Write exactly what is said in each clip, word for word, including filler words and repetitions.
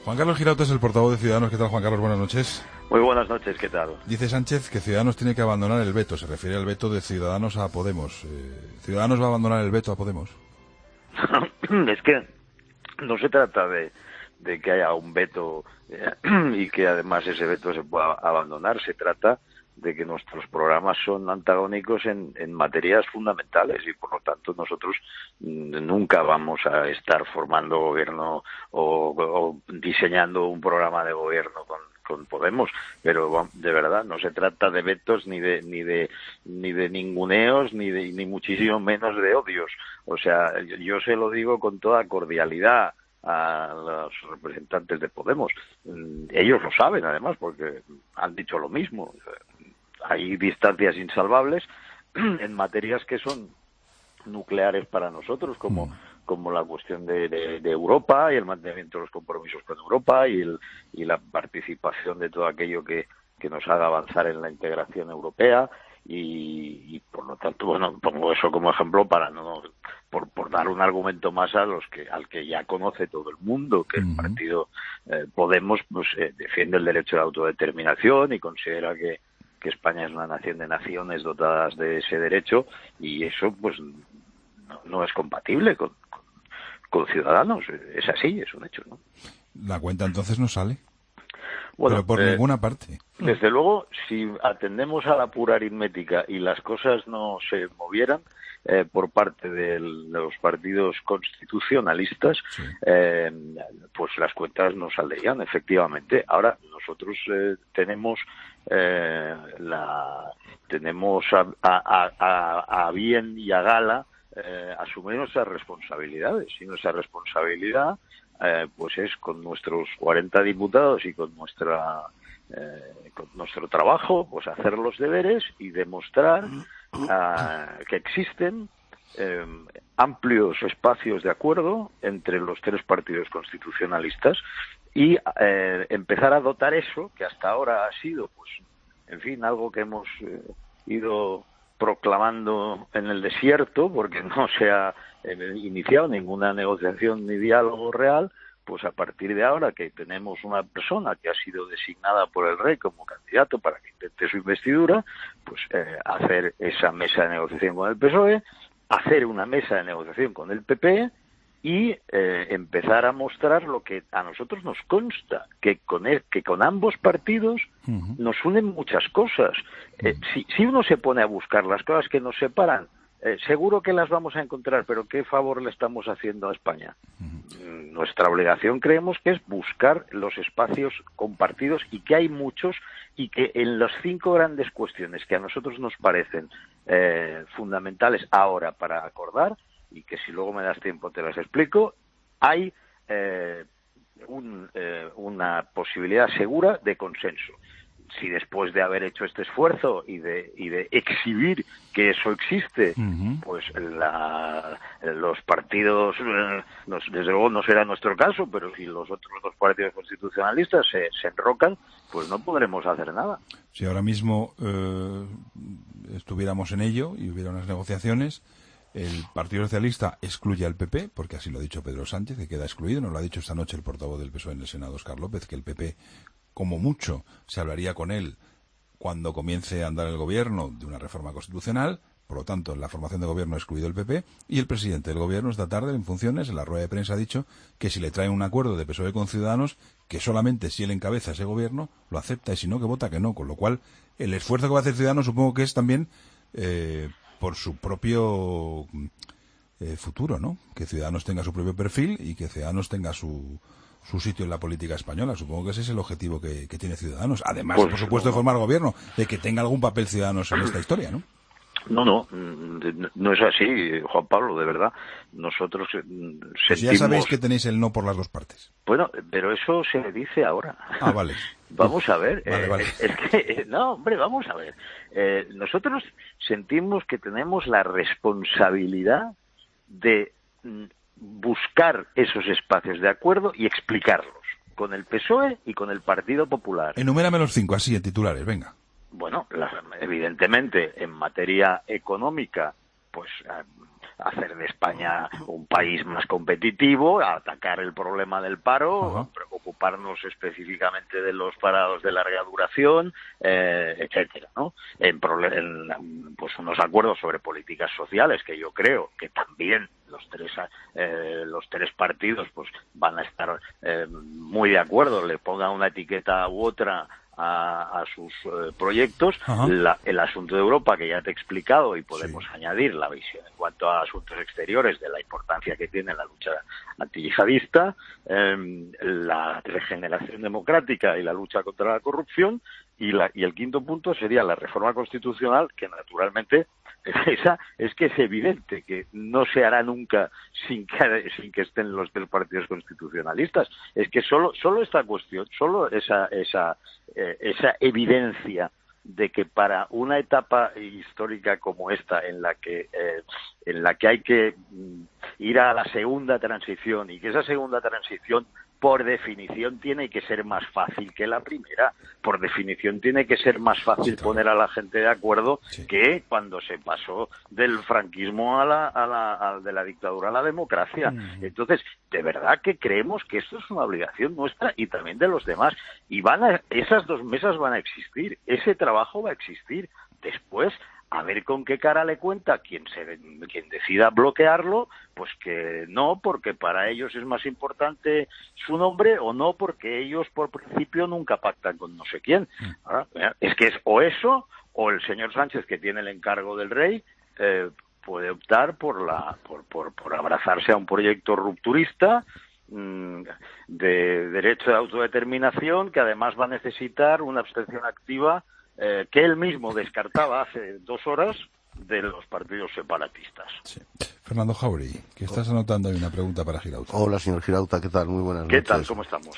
Juan Carlos Girauta es el portavoz de Ciudadanos. ¿Qué tal, Juan Carlos? Buenas noches. Muy buenas noches, ¿qué tal? Dice Sánchez que Ciudadanos tiene que abandonar el veto. Se refiere al veto de Ciudadanos a Podemos. Eh, ¿Ciudadanos va a abandonar el veto a Podemos? Es que no se trata de, de que haya un veto eh, y que además ese veto se pueda abandonar. Se trata de que nuestros programas son antagónicos en, en materias fundamentales y por lo tanto nosotros nunca vamos a estar formando gobierno o, o diseñando un programa de gobierno con, con Podemos, pero de verdad no se trata de vetos ni de ni de ni de ninguneos ni de ni muchísimo menos de odios. O sea, yo, yo se lo digo con toda cordialidad a los representantes de Podemos. Ellos lo saben además porque han dicho lo mismo. Hay distancias insalvables en materias que son nucleares para nosotros, como como la cuestión de, de, de Europa y el mantenimiento de los compromisos con Europa y, el, y la participación de todo aquello que, que nos haga avanzar en la integración europea y, y por lo tanto, bueno, pongo eso como ejemplo para no por, por dar un argumento más a los que al que ya conoce todo el mundo, que el partido eh, Podemos pues eh, defiende el derecho de autodeterminación y considera que que España es una nación de naciones dotadas de ese derecho y eso pues no, no es compatible con, con, con Ciudadanos. Es así, es un hecho, ¿no? La cuenta entonces no sale. Bueno, pero por eh, ninguna parte. Desde luego, si atendemos a la pura aritmética y las cosas no se movieran eh, por parte de los partidos constitucionalistas, sí. eh, pues las cuentas no saldrían, efectivamente. Ahora, nosotros eh, tenemos eh, la tenemos a, a, a, a bien y a gala eh, asumir nuestras responsabilidades, y nuestra responsabilidad eh, pues es con nuestros cuarenta diputados y con nuestra eh, con nuestro trabajo pues hacer los deberes y demostrar uh, que existen eh, amplios espacios de acuerdo entre los tres partidos constitucionalistas y eh, empezar a dotar eso que hasta ahora ha sido pues en fin algo que hemos eh, ido proclamando en el desierto porque no se ha eh, iniciado ninguna negociación ni diálogo real, pues a partir de ahora que tenemos una persona que ha sido designada por el rey como candidato para que intente su investidura, pues eh, hacer esa mesa de negociación con el P S O E, hacer una mesa de negociación con el P P y eh, empezar a mostrar lo que a nosotros nos consta, que con el, que con ambos partidos uh-huh. nos unen muchas cosas. Eh, si, si uno se pone a buscar las cosas que nos separan, eh, seguro que las vamos a encontrar, pero ¿qué favor le estamos haciendo a España? Uh-huh. Nuestra obligación creemos que es buscar los espacios compartidos y que hay muchos y que en las cinco grandes cuestiones que a nosotros nos parecen eh, fundamentales ahora para acordar, y que si luego me das tiempo te las explico, hay eh, un, eh, una posibilidad segura de consenso. Si después de haber hecho este esfuerzo y de, y de exhibir que eso existe, uh-huh. pues la, los partidos, eh, nos, desde luego no será nuestro caso, pero si los otros dos partidos constitucionalistas se, se enrocan, pues no podremos hacer nada. Si ahora mismo eh, estuviéramos en ello y hubiera unas negociaciones, el Partido Socialista excluye al P P, porque así lo ha dicho Pedro Sánchez, que queda excluido. Nos lo ha dicho esta noche el portavoz del P S O E en el Senado, Óscar López, que el P P, como mucho, se hablaría con él cuando comience a andar el gobierno de una reforma constitucional. Por lo tanto, en la formación de gobierno ha excluido el P P. Y el presidente del gobierno esta tarde, en funciones, en la rueda de prensa, ha dicho que si le traen un acuerdo de P S O E con Ciudadanos, que solamente si él encabeza ese gobierno, lo acepta, y si no, que vota que no. Con lo cual, el esfuerzo que va a hacer Ciudadanos supongo que es también Eh, por su propio eh, futuro, ¿no? Que Ciudadanos tenga su propio perfil y que Ciudadanos tenga su, su sitio en la política española. Supongo que ese es el objetivo que, que tiene Ciudadanos. Además, pues, por supuesto, no, de formar gobierno, de que tenga algún papel Ciudadanos en esta historia, ¿no? No, no, no es así, Juan Pablo, de verdad. Nosotros sentimos... Pues ya sabéis que tenéis el no por las dos partes. Bueno, pero eso se dice ahora. Ah, vale. Vamos a ver. Vale, eh, vale. Es que, no, hombre, vamos a ver. Eh, nosotros sentimos que tenemos la responsabilidad de buscar esos espacios de acuerdo y explicarlos con el P S O E y con el Partido Popular. Enumérame los cinco, así, en titulares, venga. Bueno, la, evidentemente, en materia económica, pues hacer de España un país más competitivo, atacar el problema del paro, uh-huh. ocuparnos específicamente de los parados de larga duración, eh, etcétera, ¿no? En, en pues unos acuerdos sobre políticas sociales que yo creo que también los tres eh, los tres partidos pues van a estar eh, muy de acuerdo, le pongan una etiqueta u otra a, a sus eh, proyectos. La, el asunto de Europa, que ya te he explicado, y podemos sí. añadir la visión en cuanto a asuntos exteriores de la importancia que tiene la lucha antiyihadista, eh, la regeneración democrática y la lucha contra la corrupción, y, la, y el quinto punto sería la reforma constitucional, que naturalmente esa es que es evidente que no se hará nunca sin que, sin que estén los tres partidos constitucionalistas. Es que solo solo esta cuestión, solo esa esa eh, esa evidencia de que para una etapa histórica como esta, en la que eh, en la que hay que ir a la segunda transición, y que esa segunda transición por definición tiene que ser más fácil que la primera, por definición tiene que ser más fácil poner a la gente de acuerdo sí. que cuando se pasó del franquismo a la, a la a, de la dictadura a la democracia. Mm. Entonces, de verdad que creemos que esto es una obligación nuestra y también de los demás, y van a, esas dos mesas van a existir, ese trabajo va a existir. Después, a ver con qué cara le cuenta quien se quien decida bloquearlo, pues que no, porque para ellos es más importante su nombre, o no, porque ellos por principio nunca pactan con no sé quién. Ahora, es que es o eso, o el señor Sánchez, que tiene el encargo del rey, eh, puede optar por la por, por, por abrazarse a un proyecto rupturista mmm, de derecho de autodeterminación, que además va a necesitar una abstención activa Eh, que él mismo descartaba hace dos horas de los partidos separatistas. Sí. Fernando Jáuregui, que estás anotando ahí una pregunta para Girauta. Hola, señor Girauta, ¿qué tal? Muy buenas ¿Qué noches. tal? ¿Cómo estamos?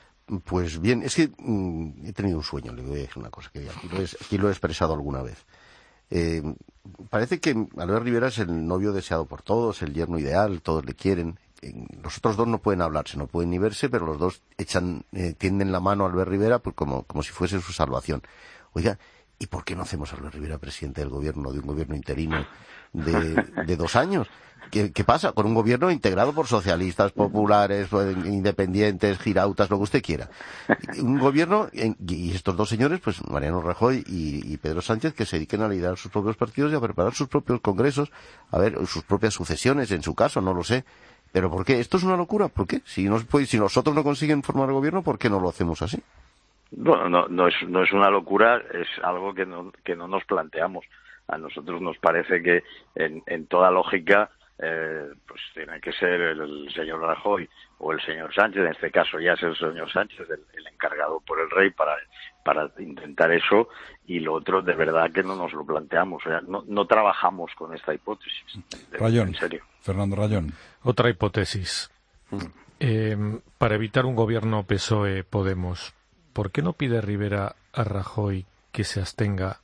Pues bien, es que mmm, he tenido un sueño, le voy a decir una cosa, que aquí lo he, aquí lo he expresado alguna vez. Eh, parece que Albert Rivera es el novio deseado por todos, el yerno ideal, todos le quieren. Eh, los otros dos no pueden hablarse, no pueden ni verse, pero los dos echan, eh, tienden la mano a Albert Rivera pues como, como si fuese su salvación. Oiga, ¿y por qué no hacemos a Albert Rivera presidente del gobierno, de un gobierno interino de, de dos años? ¿Qué, ¿Qué pasa? Con un gobierno integrado por socialistas, populares, independientes, girautas, lo que usted quiera. Un gobierno, y estos dos señores, pues Mariano Rajoy y, y Pedro Sánchez, que se dediquen a liderar sus propios partidos y a preparar sus propios congresos, a ver, sus propias sucesiones, en su caso, no lo sé. ¿Pero por qué? ¿Esto es una locura? ¿Por qué? Si, nos, pues, si nosotros no consiguen formar gobierno, ¿por qué no lo hacemos así? Bueno, no, no es no es una locura, es algo que no que no nos planteamos. A nosotros nos parece que en, en toda lógica eh, pues tiene que ser el, el señor Rajoy o el señor Sánchez, en este caso ya es el señor Sánchez el, el encargado por el rey para para intentar eso, y lo otro de verdad que no nos lo planteamos, o sea, no, no trabajamos con esta hipótesis. De, Rayón, en serio. Fernando Rayón. Otra hipótesis. Mm. Eh, para evitar un gobierno P S O E-Podemos, ¿por qué no pide Rivera a Rajoy que se abstenga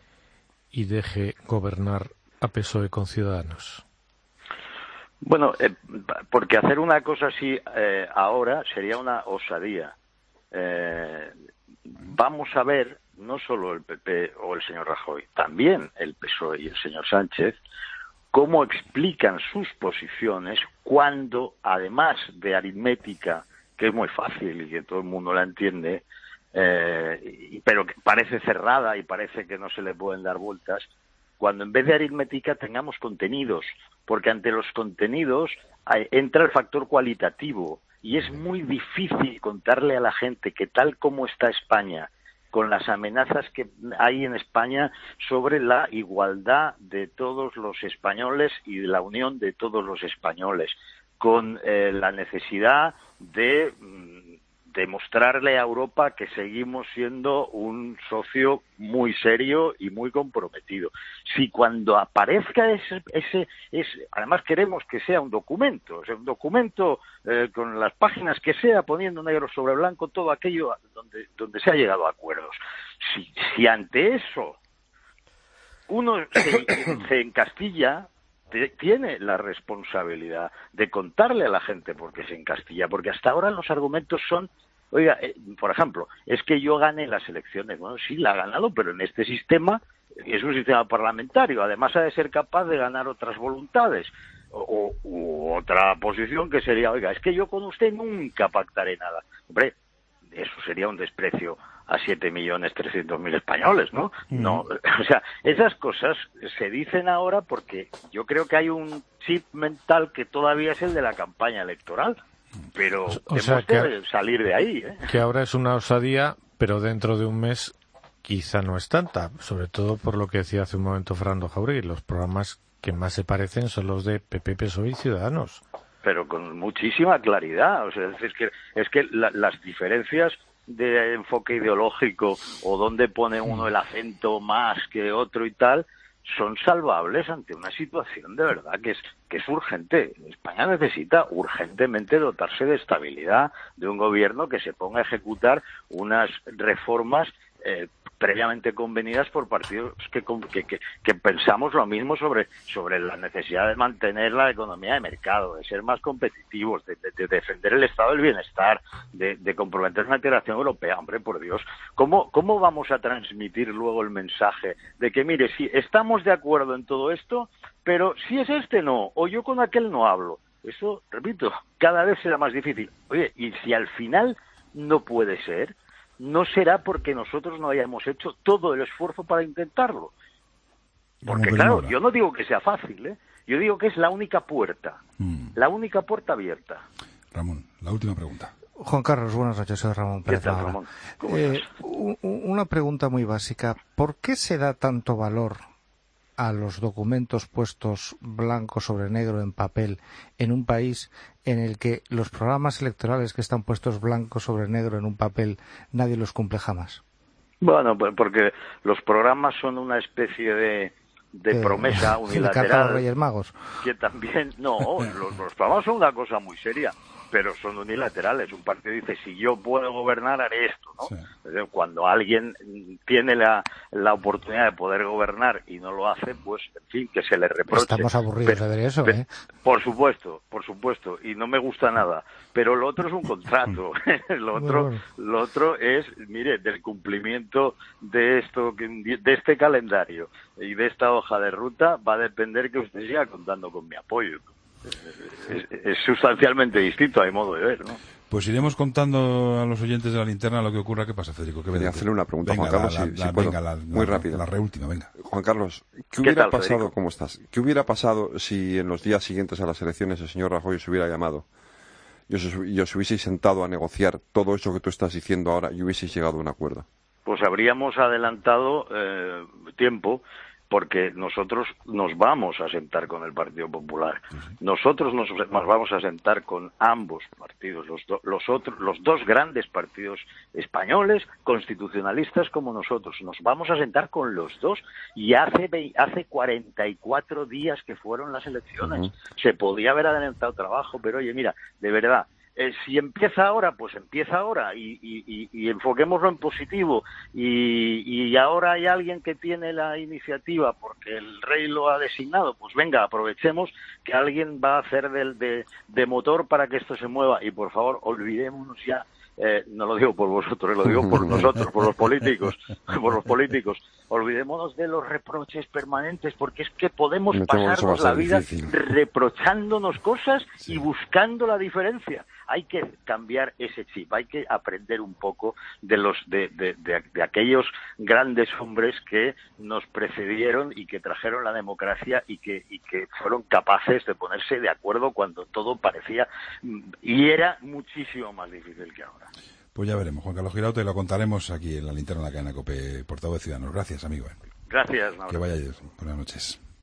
y deje gobernar a P S O E con Ciudadanos? Bueno, eh, porque hacer una cosa así eh, ahora sería una osadía. Eh, vamos a ver, no solo el P P o el señor Rajoy, también el P S O E y el señor Sánchez, cómo explican sus posiciones cuando, además de aritmética, que es muy fácil y que todo el mundo la entiende, eh, pero que parece cerrada y parece que no se le pueden dar vueltas, cuando en vez de aritmética tengamos contenidos, porque ante los contenidos hay, entra el factor cualitativo, y es muy difícil contarle a la gente que tal como está España, con las amenazas que hay en España sobre la igualdad de todos los españoles y de la unión de todos los españoles, con eh, la necesidad de demostrarle a Europa que seguimos siendo un socio muy serio y muy comprometido. Si cuando aparezca ese, ese, ese además queremos que sea un documento, o sea, un documento eh, con las páginas que sea, poniendo negro sobre blanco todo aquello donde, donde se ha llegado a acuerdos. Si, si ante eso uno se, se encastilla, tiene la responsabilidad de contarle a la gente por qué se encastilla, porque hasta ahora los argumentos son, oiga, eh, por ejemplo, es que yo gané las elecciones. Bueno, sí, la ha ganado, pero en este sistema es un sistema parlamentario, además ha de ser capaz de ganar otras voluntades, o, o u otra posición que sería, oiga, es que yo con usted nunca pactaré nada. Hombre, eso sería un desprecio a siete millones trescientos mil españoles, ¿no? Mm. No, o sea, esas cosas se dicen ahora porque yo creo que hay un chip mental que todavía es el de la campaña electoral, pero o sea, tenemos que, que salir de ahí, ¿eh? Que ahora es una osadía, pero dentro de un mes quizá no es tanta, sobre todo por lo que decía hace un momento Fernando Jauregui, los programas que más se parecen son los de P P, P S O E y Ciudadanos. Pero con muchísima claridad, o sea, es que, es que la, las diferencias de enfoque ideológico o dónde pone uno el acento más que otro y tal, son salvables ante una situación de verdad que es que es urgente. España necesita urgentemente dotarse de estabilidad, de un gobierno que se ponga a ejecutar unas reformas eh, previamente convenidas por partidos que, que, que, que pensamos lo mismo sobre, sobre la necesidad de mantener la economía de mercado, de ser más competitivos, de, de, de defender el estado del bienestar, de, de comprometer una integración europea. Hombre, por Dios, ¿cómo, ¿cómo vamos a transmitir luego el mensaje de que, mire, sí, estamos de acuerdo en todo esto, pero si es este no, o yo con aquel no hablo? Eso, repito, cada vez será más difícil. Oye, y si al final no puede ser, no será porque nosotros no hayamos hecho todo el esfuerzo para intentarlo. Porque claro, yo no digo que sea fácil, ¿eh? Yo digo que es la única puerta, mm. la única puerta abierta. Ramón, la última pregunta. Juan Carlos, buenas noches, soy Ramón Pérez. ¿Qué tal, Ramón? Eh, una pregunta muy básica. ¿Por qué se da tanto valor a los documentos puestos blanco sobre negro en papel en un país en el que los programas electorales que están puestos blanco sobre negro en un papel nadie los cumple jamás? Bueno, pues porque los programas son una especie de, de eh, promesa unilateral. ¿De los Reyes Magos? Que también, no, los, los programas son una cosa muy seria, pero son unilaterales. Un partido dice, si yo puedo gobernar, haré esto, ¿no? Sí. Cuando alguien tiene la, la oportunidad de poder gobernar y no lo hace, pues, en fin, que se le reproche. Estamos aburridos pero, de ver eso, pero, ¿eh? Por supuesto, por supuesto, y no me gusta nada. Pero lo otro es un contrato. lo otro bueno. lo otro es, mire, del cumplimiento de esto, de este calendario y de esta hoja de ruta va a depender que usted siga contando con mi apoyo. Es, es sustancialmente distinto, hay modo de ver, ¿no? Pues iremos contando a los oyentes de la linterna lo que ocurra. ¿Qué pasa, Federico? ¿Qué Quería hacerle una pregunta venga, a Juan Carlos, la, si, la, si puedo. Venga, la, muy la, rápido. La reúltima, venga. Juan Carlos, ¿qué, ¿Qué hubiera tal, pasado? Federico? ¿Cómo estás? ¿Qué hubiera pasado si en los días siguientes a las elecciones el señor Rajoy se hubiera llamado y os, y os hubieseis sentado a negociar todo eso que tú estás diciendo ahora y hubieseis llegado a un acuerdo? Pues habríamos adelantado eh, tiempo, porque nosotros nos vamos a sentar con el Partido Popular. Nosotros nos, nos vamos a sentar con ambos partidos, los, do, los, otros, los dos grandes partidos españoles, constitucionalistas como nosotros. Nos vamos a sentar con los dos y hace, hace cuarenta y cuatro días que fueron las elecciones. Uh-huh. Se podía haber adelantado trabajo, pero oye, mira, de verdad, Eh, si empieza ahora, pues empieza ahora y, y, y, y enfoquémoslo en positivo y, y ahora hay alguien que tiene la iniciativa porque el rey lo ha designado, pues venga, aprovechemos que alguien va a hacer del, de, de motor para que esto se mueva y por favor olvidémonos ya, eh, no lo digo por vosotros, lo digo por nosotros, por los políticos, por los políticos, olvidémonos de los reproches permanentes porque es que podemos pasarnos la vida difícil. reprochándonos cosas sí. y buscando la diferencia. Hay que cambiar ese chip, hay que aprender un poco de los de, de, de, de aquellos grandes hombres que nos precedieron y que trajeron la democracia y que, y que fueron capaces de ponerse de acuerdo cuando todo parecía y era muchísimo más difícil que ahora. Pues ya veremos, Juan Carlos Girauta, y lo contaremos aquí en la linterna de la cadena COPE, portavoz de Ciudadanos. Gracias, amigo. Gracias, Mauro. Que vaya bien. Buenas noches.